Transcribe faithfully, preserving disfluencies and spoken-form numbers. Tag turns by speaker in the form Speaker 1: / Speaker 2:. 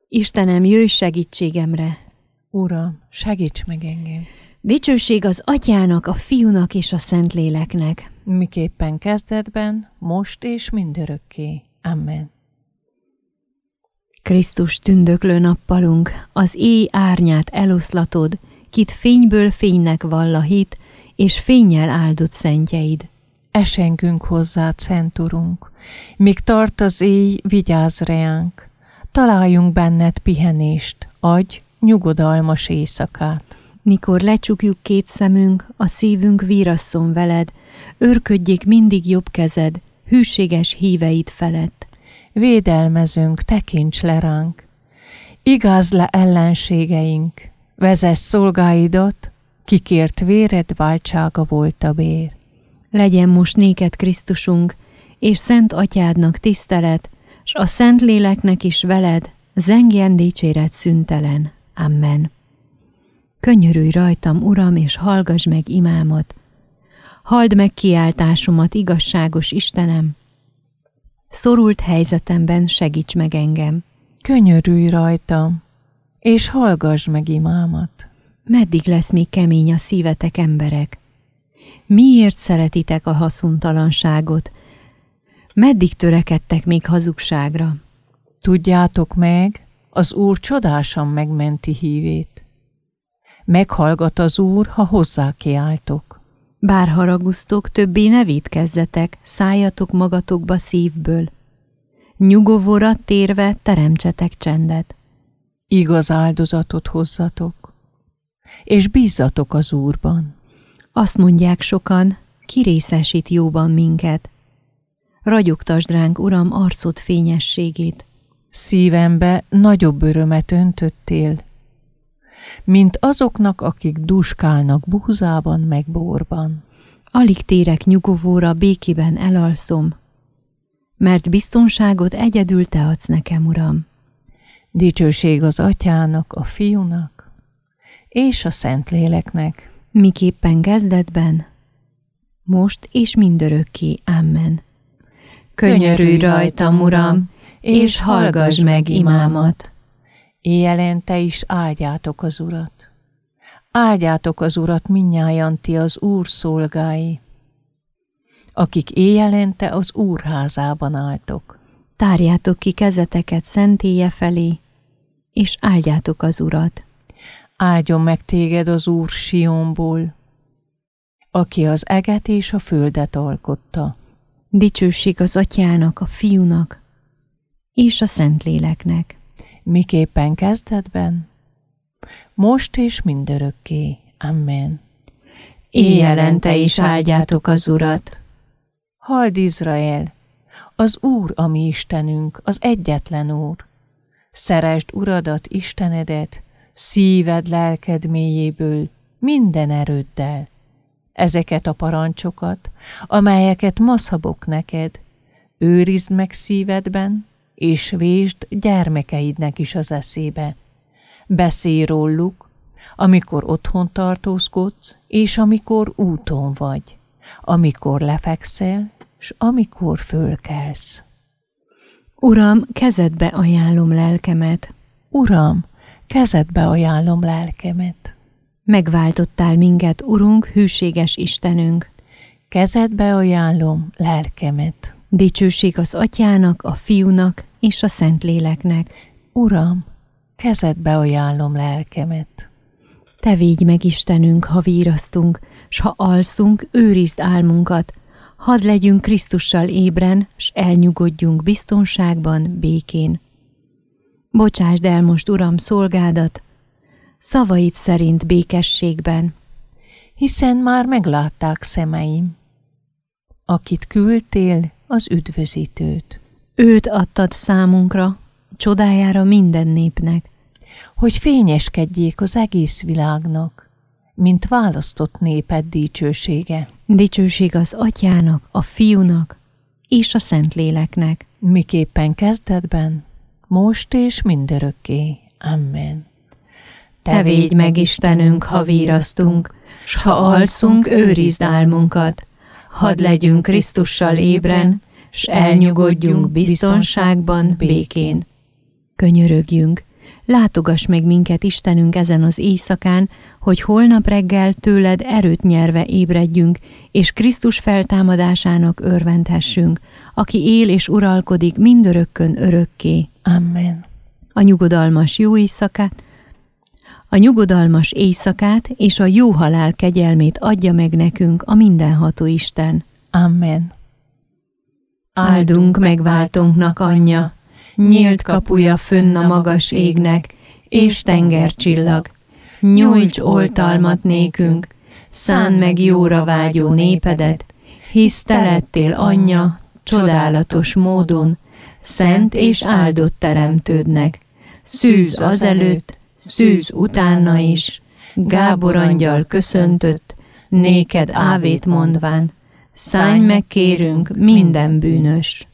Speaker 1: Istenem, jöjj segítségemre!
Speaker 2: Uram, segíts meg engem!
Speaker 1: Dicsőség az Atyának, a Fiúnak és a Szentléleknek.
Speaker 2: Miképpen kezdetben, most és mindörökké. Amen.
Speaker 1: Krisztus tündöklő nappalunk, az éj árnyát eloszlatod, kit fényből fénynek vall a hit, és fénnyel áldott szentjeid.
Speaker 2: Esengünk hozzád, Szent Urunk, míg tart az éj, vigyázz reánk. Találjunk benned pihenést, adj nyugodalmas éjszakát.
Speaker 1: Mikor lecsukjuk két szemünk, a szívünk vírasszon veled, őrködjék mindig jobb kezed, hűséges híveid felett.
Speaker 2: Védelmezünk, tekints le ránk, igázd le ellenségeink, vezess szolgáidat, kikért véred váltsága volt a bér.
Speaker 1: Legyen most néked Krisztusunk, és Szent Atyádnak tisztelet, s a Szentléleknek is veled, zengjen dicséret szüntelen. Amen. Könyörülj rajtam, Uram, és hallgass meg imámat. Halld meg kiáltásomat, igazságos Istenem. Szorult helyzetemben segíts meg engem.
Speaker 2: Könyörülj rajtam, és hallgass meg imámat.
Speaker 1: Meddig lesz még kemény a szívetek, emberek? Miért szeretitek a haszontalanságot? Meddig törekedtek még hazugságra?
Speaker 2: Tudjátok meg, az Úr csodásan megmenti hívét. Meghallgat az Úr, ha hozzá kiáltok.
Speaker 1: Bár haragusztok, többé ne vétkezzetek, szálljatok magatokba szívből. Nyugovóra térve teremtsetek csendet.
Speaker 2: Igaz áldozatot hozzatok, és bízzatok az Úrban.
Speaker 1: Azt mondják sokan, ki részesít jóban minket. Ragyogtasd ránk, Uram, arcod fényességét.
Speaker 2: Szívembe nagyobb örömet öntöttél, mint azoknak, akik duskálnak búzában meg borban.
Speaker 1: Alig térek nyugovóra, békében elalszom, mert biztonságot egyedül te adsz nekem, Uram.
Speaker 2: Dicsőség az Atyának, a Fiúnak és a Szentléleknek.
Speaker 1: Miképpen kezdetben, most és mindörökké. Amen. Könyörülj rajtam, Uram, és hallgass meg imámat.
Speaker 2: Éjjelente is áldjátok az Urat. Áldjátok az Urat mindnyájan ti az Úr szolgái, akik éjjelente az Úr házában álltok.
Speaker 1: Tárjátok ki kezeteket szentélye felé, és áldjátok az Urat.
Speaker 2: Áldjon meg téged az Úr Sionból, aki az eget és a földet alkotta.
Speaker 1: Dicsőség az Atyának, a Fiúnak és a Szentléleknek.
Speaker 2: Miképpen kezdetben, most és mindörökké. Amen.
Speaker 1: Éjjelente is áldjátok az Urat.
Speaker 2: Halld Izrael, az Úr a mi Istenünk, az egyetlen Úr. Szeresd Uradat, Istenedet, szíved, lelked mélyéből, minden erőddel. Ezeket a parancsokat, amelyeket ma szabok neked, őrizd meg szívedben, és vésd gyermekeidnek is az eszébe. Beszélj róluk, amikor otthon tartózkodsz, és amikor úton vagy, amikor lefekszel, s amikor fölkelsz.
Speaker 1: Uram, kezedbe ajánlom lelkemet.
Speaker 2: Uram, kezedbe ajánlom lelkemet.
Speaker 1: Megváltottál minket, Urunk, hűséges Istenünk.
Speaker 2: Kezedbe ajánlom lelkemet.
Speaker 1: Dicsőség az Atyának, a Fiúnak és a Szentléleknek.
Speaker 2: Uram, kezedbe ajánlom lelkemet.
Speaker 1: Te védj meg, Istenünk, ha vírasztunk, s ha alszunk, őrizd álmunkat. Hadd legyünk Krisztussal ébren, s elnyugodjunk biztonságban, békén. Bocsásd el most, Uram, szolgádat, szavaid szerint békességben.
Speaker 2: Hiszen már meglátták szemeim, akit küldtél, az üdvözítőt.
Speaker 1: Őt adtad számunkra, csodájára minden népnek,
Speaker 2: hogy fényeskedjék az egész világnak, mint választott néped dicsősége.
Speaker 1: Dicsőség az Atyának, a Fiúnak és a Szentléleknek.
Speaker 2: Miképpen kezdetben, most és mindörökké. Amen.
Speaker 1: Te védj meg, Istenünk, ha vírasztunk, s ha alszunk, őrizd álmunkat. Hadd legyünk Krisztussal ébren, s elnyugodjunk biztonságban, békén. Könyörögjünk, Látogass meg minket, Istenünk, ezen az éjszakán, hogy holnap reggel tőled erőt nyerve ébredjünk, és Krisztus feltámadásának örvendhessünk, aki él és uralkodik mindörökkön örökké.
Speaker 2: Amen.
Speaker 1: A nyugodalmas jó éjszakát, a nyugodalmas éjszakát és a jó halál kegyelmét adja meg nekünk a mindenható Isten.
Speaker 2: Amen.
Speaker 1: Áldunk megváltónknak anyja, nyílt kapuja fönn a magas égnek, és tengercsillag. Nyújts oltalmat nékünk, szánd meg jóra vágyó népedet, hisz te lettél anyja, csodálatos módon, szent és áldott teremtődnek. Szűz azelőtt, szűz utána is, Gábor angyal köszöntött, néked ávét mondván, szállj meg kérünk minden bűnös.